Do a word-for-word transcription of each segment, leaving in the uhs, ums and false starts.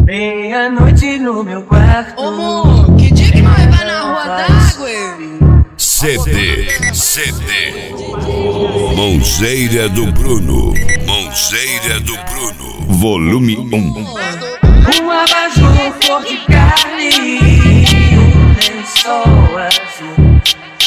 Meia-noite no meu quarto. Ô, amor, que dia que nós vai na rua d'água? C D, C D. Mãozeira do Bruno, Mãozeira do Bruno, volume um. Um abajur cor de carne e um lençol azul,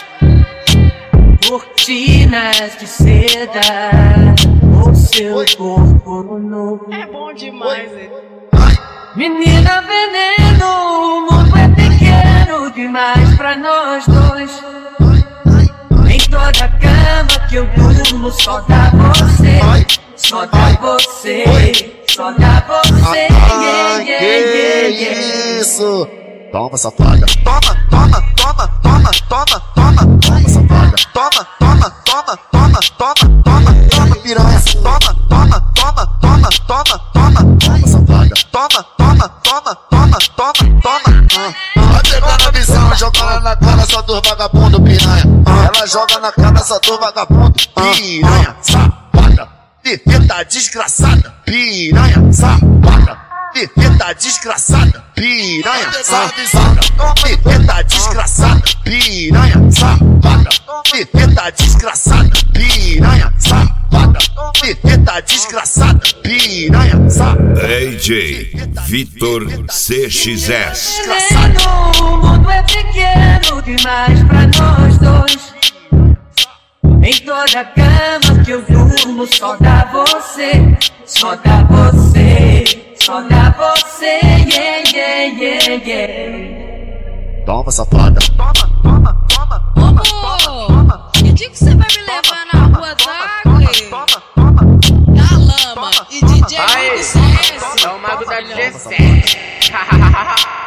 cortinas de seda, o seu corpo nu. É bom demais, hein? Menina veneno, o mundo é pequeno demais pra nós dois. Em toda cama que eu durmo só dá você, só dá você, só dá você. Ah, Yeah, que yeah, yeah, yeah. isso? Toma, safada. Toma, toma, toma, toma, toma, toma. Toma, safada. Toma, toma, toma, toma, toma, toma, toma, piranha. Toma, toma, toma, toma, toma, toma. Toma, safada. Toma, toma, toma, toma, toma, toma. Vai pegando a visão, jogando na cara só dos vagabundo, piranha. Ela joga na cara só dos vagabundo, piranha, safada. Perfeita desgraçada, piranha, safada. Perfeita desgraçada, piranha, safada. Perfeita desgraçada, piranha, safada. Perfeita desgraçada, piranha, safada. Perfeita desgraçada, piranha, safada. D J Vitor C X S. Veneno, o mundo é pequeno demais pra nós dois. Em toda cama que eu durmo só dá você, só dá você, só dá você. Yeah, yeah, yeah, yeah. Toma, safada. Toma, toma, toma, Ô, toma, amor, toma. que dia que você vai me levar na rua d'água? Na lama e D J Aê, Mago C S. é o Mago da dezessete.